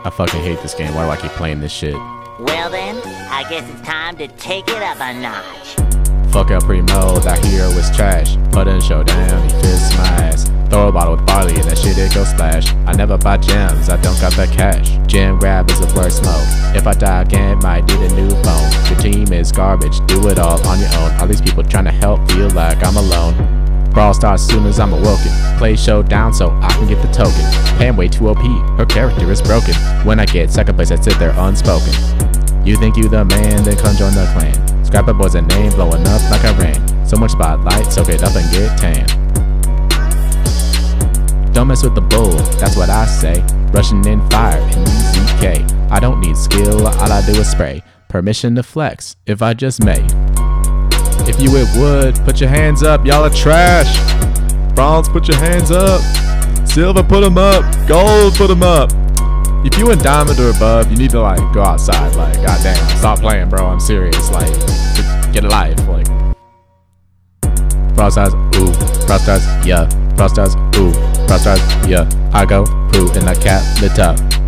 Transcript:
I fucking hate this game. Why do I keep playing this shit? Well then, I guess it's time to take it up a notch. Fuck up Primo, that hero is trash. Put in showdown, he fists my ass. Throw a bottle with barley and that shit it go splash. I never buy gems, I don't got the cash. Gem grab is the worst mode. If I die again, might need a new phone. Your team is garbage, do it all on your own. All these people trying to help feel like I'm alone. Brawl starts soon as I'm awoken. Play showdown so I can get the token. Pam way too OP, her character is broken. When I get second place I sit there unspoken. You think you the man, then come join the clan. Scrap a boy's a name, blowing up like a rain. So much spotlight, soak it up and get tan. Don't mess with the bull, that's what I say. Rushing in fire in ZK. I don't need skill, all I do is spray. Permission to flex, if I just may. If you with wood, put your hands up, y'all are trash. Bronze, put your hands up. Silver, put them up. Gold, put them up. If you in diamond or above, you need to like go outside. Like, goddamn, stop playing, bro. I'm serious. Like, get a life. Like, Brawl Stars, ooh. Brawl Stars, yeah. Brawl Stars, ooh. Brawl Stars, yeah. I go, poo, and I cap lit up.